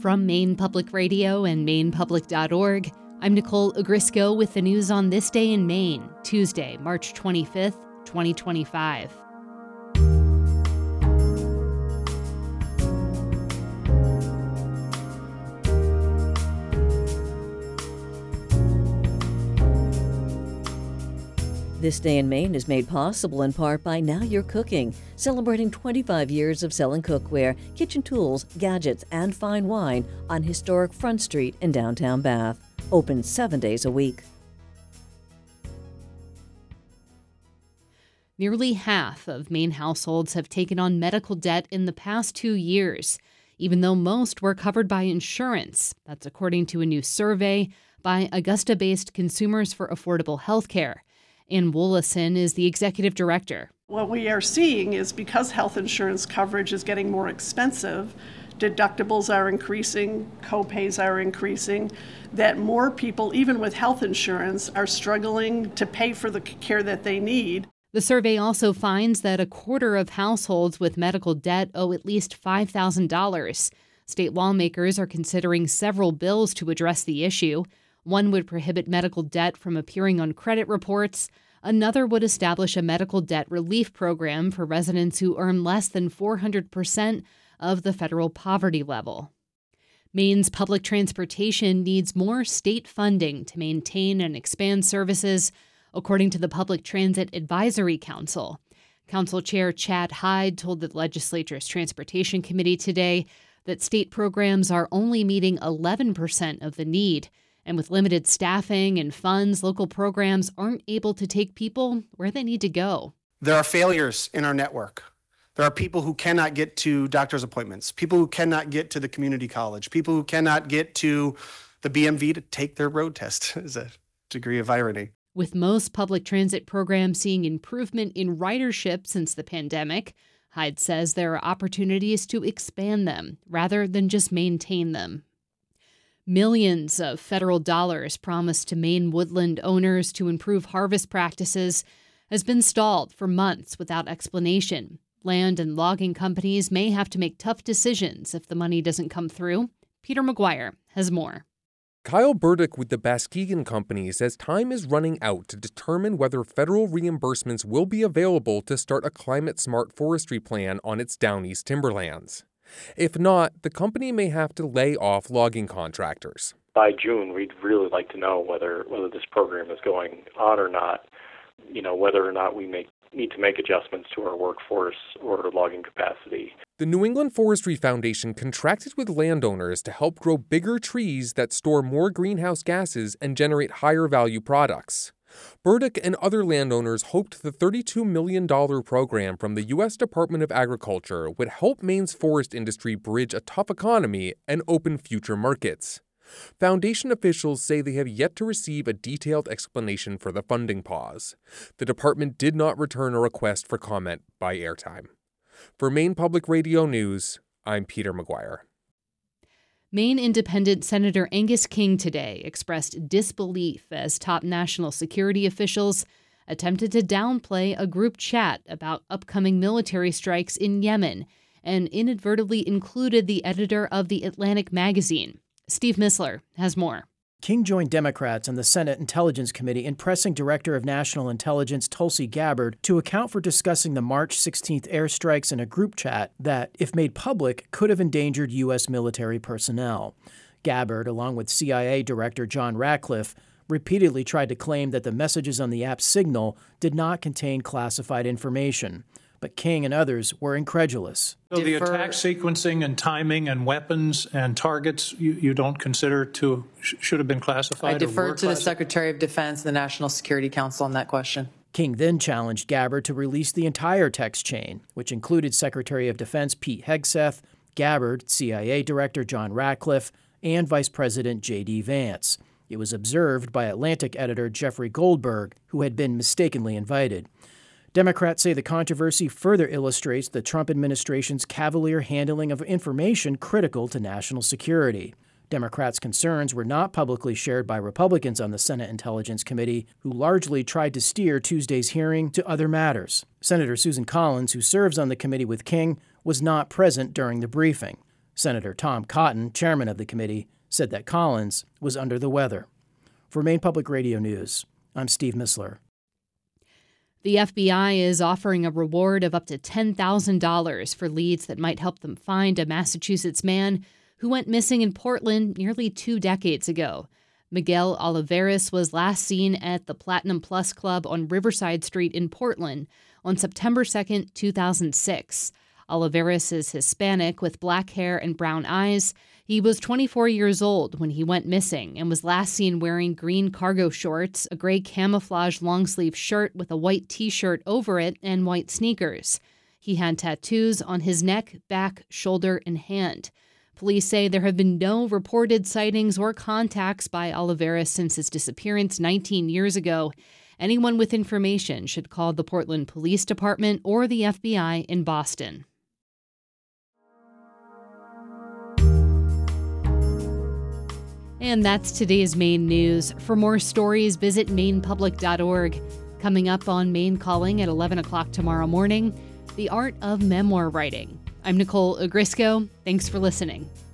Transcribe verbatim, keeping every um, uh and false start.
From Maine Public Radio and maine public dot org, I'm Nicole Ogrisco with the news on this day in Maine, Tuesday, March twenty-fifth, twenty twenty-five. This Day in Maine is made possible in part by Now You're Cooking, celebrating twenty-five years of selling cookware, kitchen tools, gadgets, and fine wine on historic Front Street in downtown Bath. Open seven days a week. Nearly half of Maine households have taken on medical debt in the past two years, even though most were covered by insurance. That's according to a new survey by Augusta-based Consumers for Affordable Healthcare. Ann Wollaston is the executive director. What we are seeing is because health insurance coverage is getting more expensive, deductibles are increasing, co-pays are increasing, that more people, even with health insurance, are struggling to pay for the care that they need. The survey also finds that a quarter of households with medical debt owe at least five thousand dollars. State lawmakers are considering several bills to address the issue. One would prohibit medical debt from appearing on credit reports. Another would establish a medical debt relief program for residents who earn less than four hundred percent of the federal poverty level. Maine's public transportation needs more state funding to maintain and expand services, according to the Public Transit Advisory Council. Council Chair Chad Hyde told the legislature's Transportation Committee today that state programs are only meeting eleven percent of the need. And with limited staffing and funds, local programs aren't able to take people where they need to go. There are failures in our network. There are people who cannot get to doctor's appointments, people who cannot get to the community college, people who cannot get to the B M V to take their road test, is a degree of irony. With most public transit programs seeing improvement in ridership since the pandemic, Hyde says there are opportunities to expand them rather than just maintain them. Millions of federal dollars promised to Maine woodland owners to improve harvest practices has been stalled for months without explanation. Land and logging companies may have to make tough decisions if the money doesn't come through. Peter McGuire has more. Kyle Burdick with the Baskegan Company says time is running out to determine whether federal reimbursements will be available to start a climate-smart forestry plan on its Down East timberlands. If not, the company may have to lay off logging contractors. By June, we'd really like to know whether whether this program is going on or not, you know, whether or not we make, need to make adjustments to our workforce or logging capacity. The New England Forestry Foundation contracted with landowners to help grow bigger trees that store more greenhouse gases and generate higher value products. Burdick and other landowners hoped the thirty-two million dollars program from the U S Department of Agriculture would help Maine's forest industry bridge a tough economy and open future markets. Foundation officials say they have yet to receive a detailed explanation for the funding pause. The department did not return a request for comment by airtime. For Maine Public Radio News, I'm Peter McGuire. Maine Independent Senator Angus King today expressed disbelief as top national security officials attempted to downplay a group chat about upcoming military strikes in Yemen and inadvertently included the editor of The Atlantic magazine. Steve Missler has more. King joined Democrats on the Senate Intelligence Committee in pressing Director of National Intelligence Tulsi Gabbard to account for discussing the March sixteenth airstrikes in a group chat that, if made public, could have endangered U S military personnel. Gabbard, along with C I A Director John Ratcliffe, repeatedly tried to claim that the messages on the app Signal did not contain classified information. But King and others were incredulous. So the attack sequencing and timing and weapons and targets you, you don't consider to sh- should have been classified? I deferred to the classified? Secretary of Defense and the National Security Council on that question. King then challenged Gabbard to release the entire text chain, which included Secretary of Defense Pete Hegseth, Gabbard, C I A Director John Ratcliffe, and Vice President J D Vance. It was observed by Atlantic editor Jeffrey Goldberg, who had been mistakenly invited. Democrats say the controversy further illustrates the Trump administration's cavalier handling of information critical to national security. Democrats' concerns were not publicly shared by Republicans on the Senate Intelligence Committee, who largely tried to steer Tuesday's hearing to other matters. Senator Susan Collins, who serves on the committee with King, was not present during the briefing. Senator Tom Cotton, chairman of the committee, said that Collins was under the weather. For Maine Public Radio News, I'm Steve Missler. The F B I is offering a reward of up to ten thousand dollars for leads that might help them find a Massachusetts man who went missing in Portland nearly two decades ago. Miguel Olivares was last seen at the Platinum Plus Club on Riverside Street in Portland on September second, two thousand six. Olivares is Hispanic with black hair and brown eyes. He was twenty-four years old when he went missing and was last seen wearing green cargo shorts, a gray camouflage long-sleeve shirt with a white T-shirt over it, and white sneakers. He had tattoos on his neck, back, shoulder, and hand. Police say there have been no reported sightings or contacts by Olivares since his disappearance nineteen years ago. Anyone with information should call the Portland Police Department or the F B I in Boston. And that's today's Maine news. For more stories, visit maine public dot org. Coming up on Maine Calling at eleven o'clock tomorrow morning, the art of memoir writing. I'm Nicole Ogrisco. Thanks for listening.